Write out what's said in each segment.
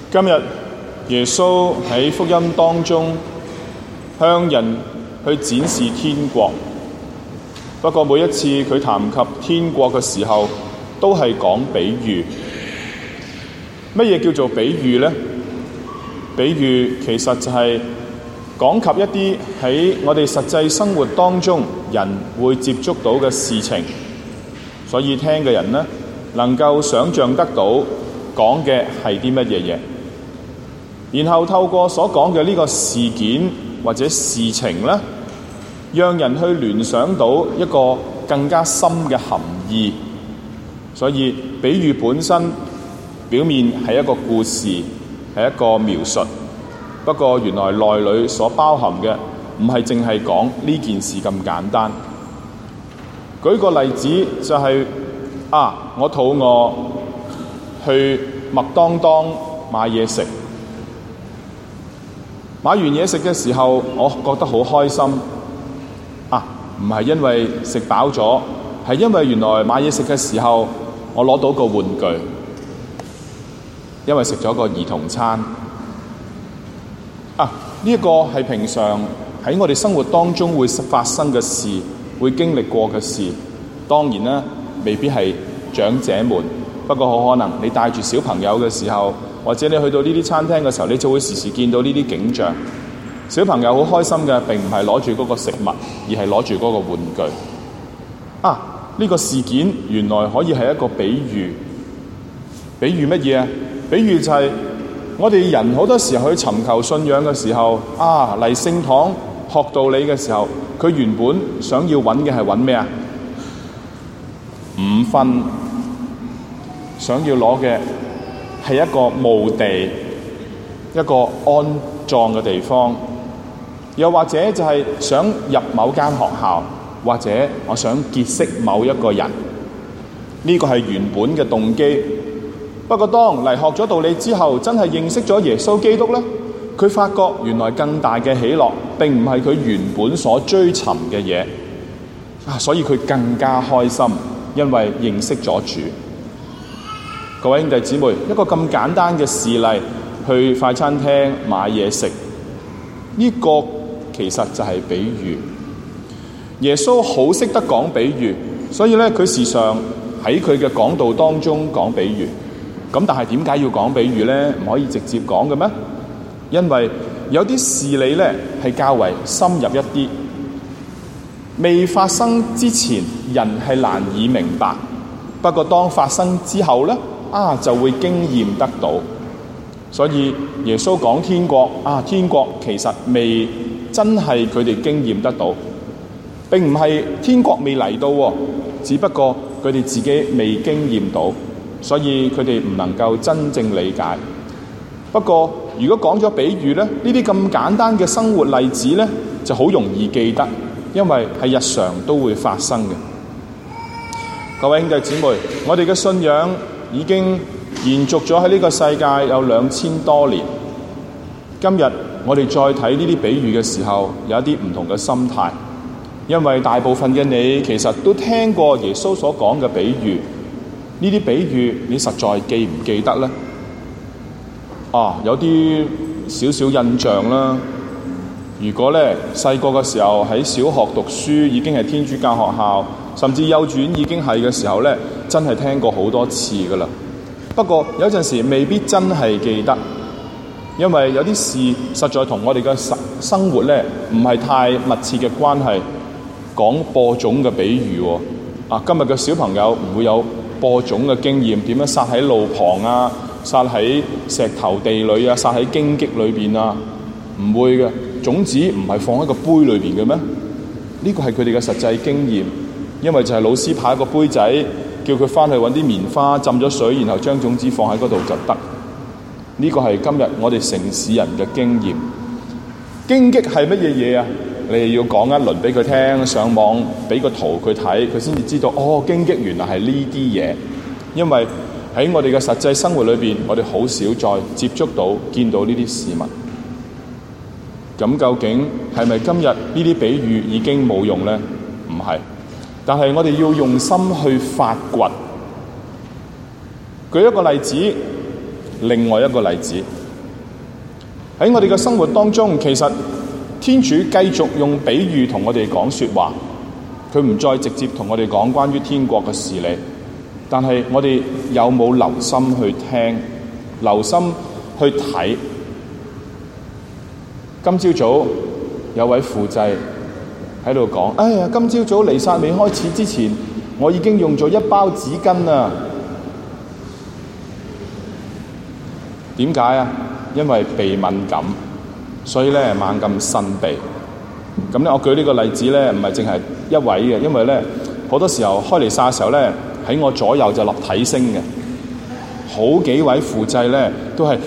今日耶穌喺福音當中向人去展示天國，不過每一次佢談及天國嘅時候，都係講比喻。乜嘢叫做比喻呢？比喻其實就係講及一啲喺我哋實際生活當中人會接觸到嘅事情，所以聽嘅人呢，能夠想像得到講嘅係啲乜嘢嘢，然後透過所講嘅呢個事件或者事情呢，讓人去聯想到一個更加深嘅含義。所以比喻本身表面係一個故事，係一個描述，不過原來內裏所包含嘅唔係淨係講呢件事咁簡單。舉個例子就係我肚餓，去麥當當買嘢食。買完嘢食嘅時候，我覺得好開心。唔係因為食飽咗，係因為原來買嘢食嘅時候，我攞到個玩具，因為食咗個兒童餐。呢一個係平常喺我哋生活當中會發生嘅事，會經歷過嘅事。當然啦，未必係長者們，不過好可能你帶住小朋友嘅時候，或者你去到呢啲餐廳嘅時候，你就會時時見到呢啲景象。小朋友好開心嘅並唔係攞住嗰個食物，而係攞住嗰個玩具。呢個事件原來可以係一個比喻。比喻乜嘢啊？比喻就係我哋人好多時候去尋求信仰嘅時候，嚟聖堂學道理嘅時候，佢原本想要揾嘅係揾咩啊？5分，想要攞嘅係一個墓地，一個安葬嘅地方，又或者就係想入某間學校，或者我想結識某一個人，呢個係原本嘅動機。不過當嚟學咗道理之後，真係認識咗耶穌基督呢，佢發覺原來更大嘅喜樂並唔係佢原本所追尋嘅嘢，所以佢更加開心，因為認識咗主。各位兄弟姊妹，一個咁簡單嘅事例，去快餐廳買嘢食，呢個其實就係比喻。耶穌好識得講比喻，所以咧佢時常喺佢嘅講道當中講比喻。咁但係點解要講比喻呢？唔可以直接講嘅咩？因為有啲事理呢係較為深入一啲，未發生之前人係難以明白，不過當發生之後呢，就會經驗得到。所以耶穌講天國，天國其實未真係佢哋經驗得到，並唔係天國未嚟到，只不過佢哋自己未經驗到。所以佢哋唔能夠真正理解。不過如果講咗比喻呢，呢啲咁簡單嘅生活例子呢，就好容易記得，因為係日常都會發生嘅。各位兄弟姊妹，我哋嘅信仰已經延續咗喺呢個世界有2000多年。今日我哋再睇呢啲比喻嘅時候，有一啲唔同嘅心態，因為大部分嘅你其實都聽過耶穌所講嘅比喻。呢啲比喻你實在記唔記得呢？有啲少少印象啦。如果咧細個嘅時候喺小學讀書已經係天主教學校，甚至幼稚園已經係嘅時候咧，真係聽過好多次噶啦。不過有陣時未必真係記得，因為有啲事實在同我哋嘅生活咧唔係太密切嘅關係。講播種嘅比喻今日嘅小朋友唔會有播種嘅經驗，點樣撒喺路旁啊，撒喺石頭地裏啊，撒喺荊棘裏邊啊，唔會嘅。種子唔係放喺個杯裏邊嘅咩？呢個係佢哋嘅實際經驗，因為就係老師派一個杯仔，叫佢翻去揾啲棉花浸咗水，然後將種子放喺嗰度就得。呢個係今日我哋城市人嘅經驗。荊棘係乜嘢嘢啊？你哋要講一輪俾佢聽，上網俾個圖佢睇，佢先至知道荊棘原來係呢啲嘢。因為喺我哋嘅實際生活裏邊，我哋好少再接觸到、見到呢啲事物。咁究竟係咪今日呢啲比喻已經冇用呢？唔係，但係我哋要用心去發掘。舉一個例子，另外一個例子， 喺我哋嘅生活當中，其實天主繼續用比喻同我哋講說話，佢唔再直接同我哋講關於天國嘅事理，但係我哋有冇留心去聽，留心去睇？今朝早有位輔祭喺度講：哎呀，今朝早彌撒未開始之前，我已經用咗1包紙巾啦。點解啊？因為鼻敏感，所以咧猛咁擤鼻。咁咧，我舉呢個例子咧，唔係淨係一位嘅，因為咧好多時候開彌撒嘅時候咧，喺我左右就立體聲嘅，好幾位輔祭咧都係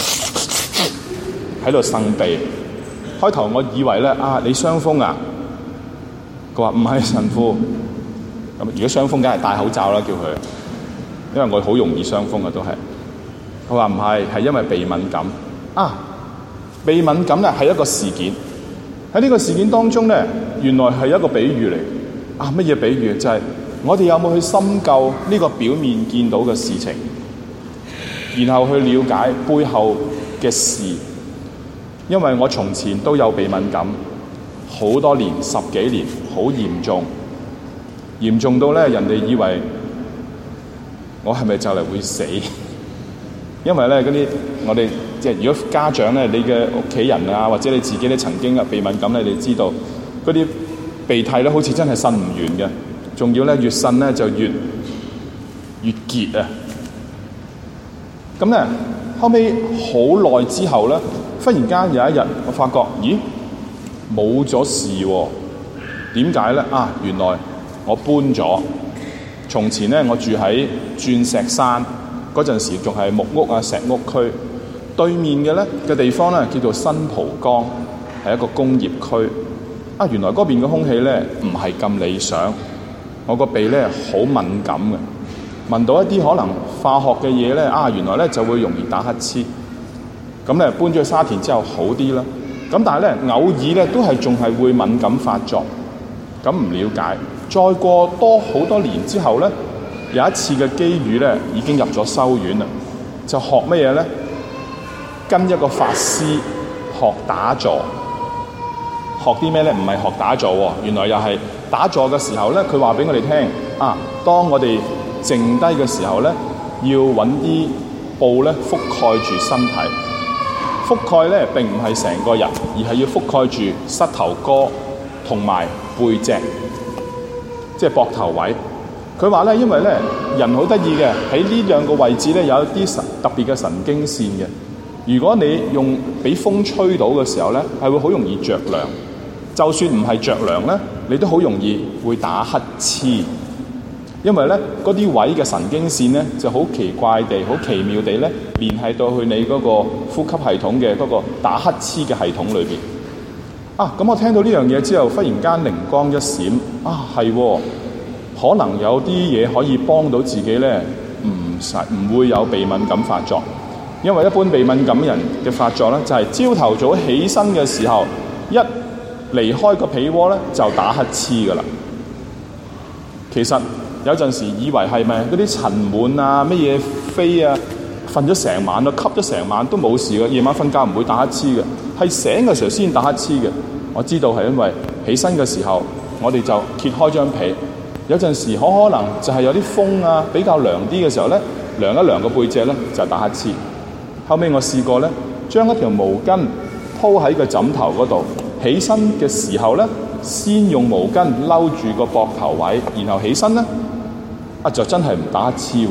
喺度擤鼻。開頭我以為咧你傷風啊？佢話唔係神父。咁如果傷風，梗係戴口罩啦，叫佢，因為我好容易傷風嘅都係。佢話唔係，係因為鼻敏感。鼻敏感咧係一個事件。喺呢個事件當中咧，原來係一個比喻嚟。乜嘢比喻？就係我哋有冇去深究呢個表面見到嘅事情，然後去了解背後嘅事。因為我從前都有鼻敏感，好多年，10幾年，好嚴重到咧人哋以為我係咪就嚟會死？因為咧嗰啲我哋即係如果家長咧，你嘅屋企人啊，或者你自己咧曾經鼻敏感咧，你知道嗰啲鼻涕咧好似真係擤唔完嘅，仲要咧越擤咧就越結啊！咁咧後尾好耐之後咧，忽然間有一日我發覺，咦，冇咗事喎？點解咧？原來我搬咗。從前咧我住喺鑽石山。嗰陣時仲係木屋石屋區，對面嘅地方咧叫做新蒲崗，係一個工業區。原來嗰邊嘅空氣咧唔係咁理想，我個鼻咧好敏感嘅，聞到一啲可能化學嘅嘢咧，原來咧就會容易打乞嗤。咁咧搬咗去沙田之後好啲啦，咁但係咧偶爾咧都係仲係會敏感發作，咁唔了解。再過好多年之後咧，有一次嘅機遇咧，已經入咗修院啦，就學乜嘢咧？跟一個法師學打坐。學啲咩咧？唔係學打坐喎，原來又係打坐嘅時候咧，佢話俾我哋聽當我哋靜低嘅時候咧，要揾啲布咧覆蓋住身體。覆蓋咧並唔係成個人，而係要覆蓋住膝頭哥同埋背脊，即係膊頭位。佢話咧，因為咧人好得意嘅，喺呢兩個位置咧有一啲特別嘅神經線嘅。如果你用俾風吹到嘅時候咧，係會好容易着涼。就算唔係着涼咧，你都好容易會打乞嗤。因為咧嗰啲位嘅神經線咧就好奇怪地、好奇妙地咧聯繫到去你嗰個呼吸系統嘅嗰個打乞嗤嘅系統裏邊。咁我聽到呢樣嘢之後，忽然間靈光一閃，係喎。可能有啲嘢可以幫到自己咧，唔會有鼻敏感發作。因為一般鼻敏感人嘅發作咧，就係朝頭早起身嘅時候，一離開個被窩咧就打乞嗤噶啦。其實有陣時以為係咪嗰啲塵蟎乜嘢飛瞓咗成晚咯，吸咗成晚都冇事嘅，夜晚瞓覺唔會打乞嗤嘅，係醒嘅時候先打乞嗤嘅。我知道係因為起身嘅時候，我哋就揭開張被。有陣時可能就係有啲風比較涼啲嘅時候咧，涼一涼個背脊咧就打乞嗤。後尾我試過咧，將一條毛巾鋪喺個枕頭嗰度，起身嘅時候咧，先用毛巾摟住個膊頭位，然後起身咧，就真係唔打乞嗤喎。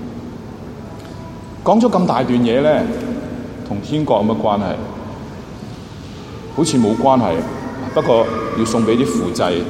講咗咁大段嘢咧，同天國有乜關係？好似冇關係，不過要送俾啲輔祭。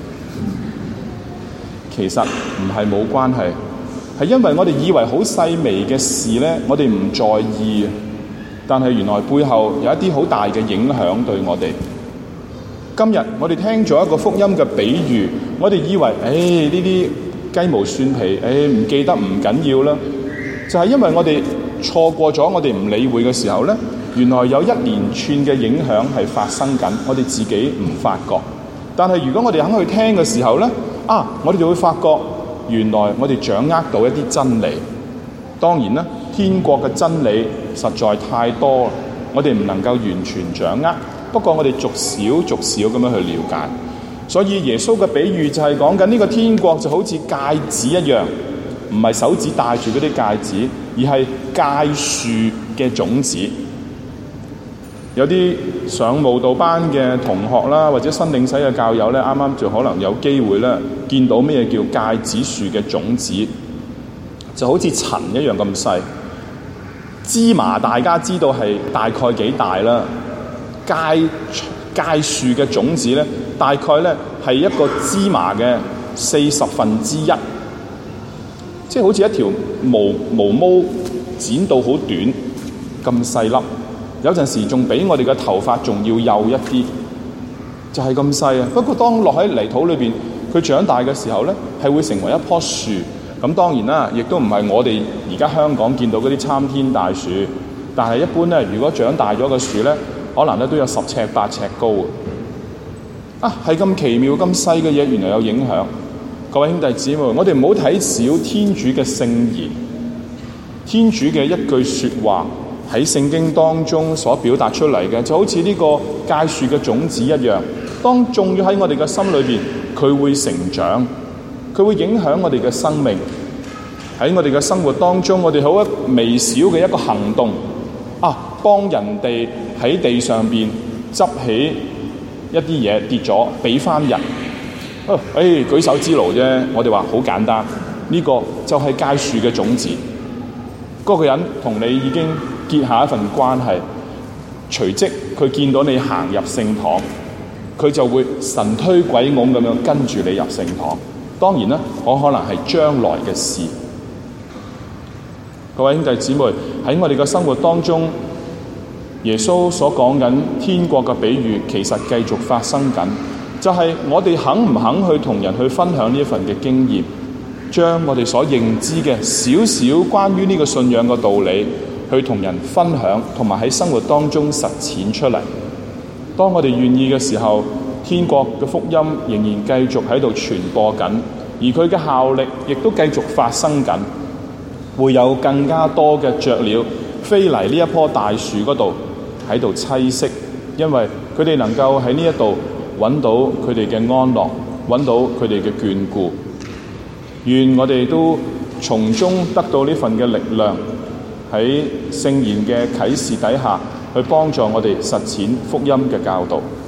其實唔係冇關係，係因為我哋以為好細微嘅事咧，我哋唔在意，但係原來背後有一啲好大嘅影響對我哋。今日我哋聽咗一個福音嘅比喻，我哋以為呢啲雞毛蒜皮，唔記得唔緊要啦。就係因為我哋錯過咗，我哋唔理會嘅時候咧，原來有一連串嘅影響係發生緊，我哋自己唔發覺。但係如果我哋肯去聽嘅時候咧，我哋就會發覺，原來我哋掌握到一啲真理。當然啦，天國嘅真理實在太多， 我哋唔能夠完全掌握，不過我哋逐少逐少咁樣去了解。所以耶穌嘅比喻就係講緊呢個天國就好似芥子一樣，唔係手指戴住嗰啲芥子，而係芥樹嘅種子。有啲上慕道班嘅同學啦，或者新領洗嘅教友咧，啱啱就可能有機會咧見到咩叫芥子樹嘅種子，就好似塵一樣咁細。芝麻大家知道係大概幾大啦，芥樹嘅種子咧，大概咧係一個芝麻嘅1/40，即係好似一條毛毛剪到好短咁細粒。有陣時仲比我哋嘅頭髮仲要幼一啲，就係咁細啊！不過當落喺泥土裏邊，佢長大嘅時候咧，係會成為一棵樹。咁當然啦，亦都唔係我哋而家香港見到嗰啲參天大樹，但係一般咧，如果長大咗嘅樹咧，可能咧都有10尺8尺高啊！係咁奇妙咁細嘅嘢，原來有影響。各位兄弟姊妹，我哋唔好睇小天主嘅聖言，天主嘅一句説話。喺聖經當中所表達出嚟嘅，就好似呢個芥樹嘅種子一樣，當種咗喺我哋嘅心裏邊，佢會成長，佢會影響我哋嘅生命。喺我哋嘅生活當中，我哋好微小嘅一個行動啊，幫人哋喺地上邊執起一啲嘢跌咗，俾翻人。舉手之勞啫，我哋話好簡單。呢個就係芥樹嘅種子，嗰個人同你已經結下一份關係，隨即佢見到你行入聖堂，佢就會神推鬼拱咁樣跟住你入聖堂。當然啦，可能係將來嘅事。各位兄弟姊妹，喺我哋嘅生活當中，耶穌所講緊天國嘅比喻，其實繼續發生緊，就係我哋肯唔肯去同人去分享呢一份嘅經驗，將我哋所認知嘅少少關於呢個信仰嘅道理，去同人分享，同埋喺生活當中實踐出嚟。當我哋願意嘅時候，天國嘅福音仍然繼續喺度傳播緊，而佢嘅效力亦都繼續發生緊。會有更加多嘅雀鳥飛嚟呢一棵大樹嗰度喺度棲息，因為佢哋能夠喺呢一度揾到佢哋嘅安樂，揾到佢哋嘅眷顧。願我哋都從中得到呢份嘅力量，喺聖言嘅啟示底下，去幫助我哋實踐福音嘅教導。